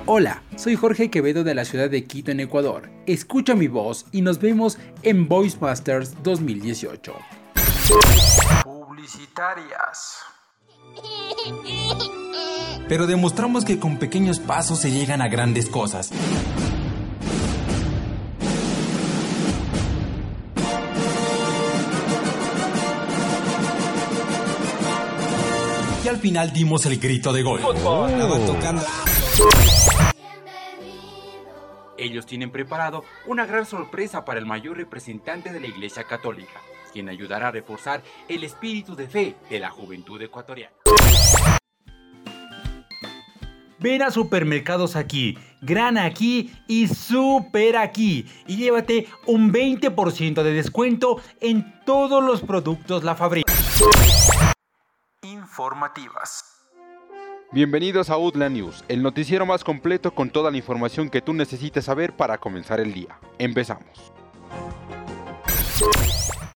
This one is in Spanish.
Hola, soy Jorge Quevedo de la ciudad de Quito en Ecuador. Escucha mi voz y nos vemos en Voice Masters 2018. Publicitarias. Pero demostramos que con pequeños pasos se llegan a grandes cosas. Y al final dimos el grito de gol. Estaba tocando. Ellos tienen preparado una gran sorpresa para el mayor representante de la Iglesia Católica, quien ayudará a reforzar el espíritu de fe de la juventud ecuatoriana. Ven a Supermercados Aquí, Gran Aquí y Super Aquí y llévate un 20% de descuento en todos los productos La Fabrica. Informativas. Bienvenidos a Outland News, el noticiero más completo con toda la información que tú necesitas saber para comenzar el día. Empezamos.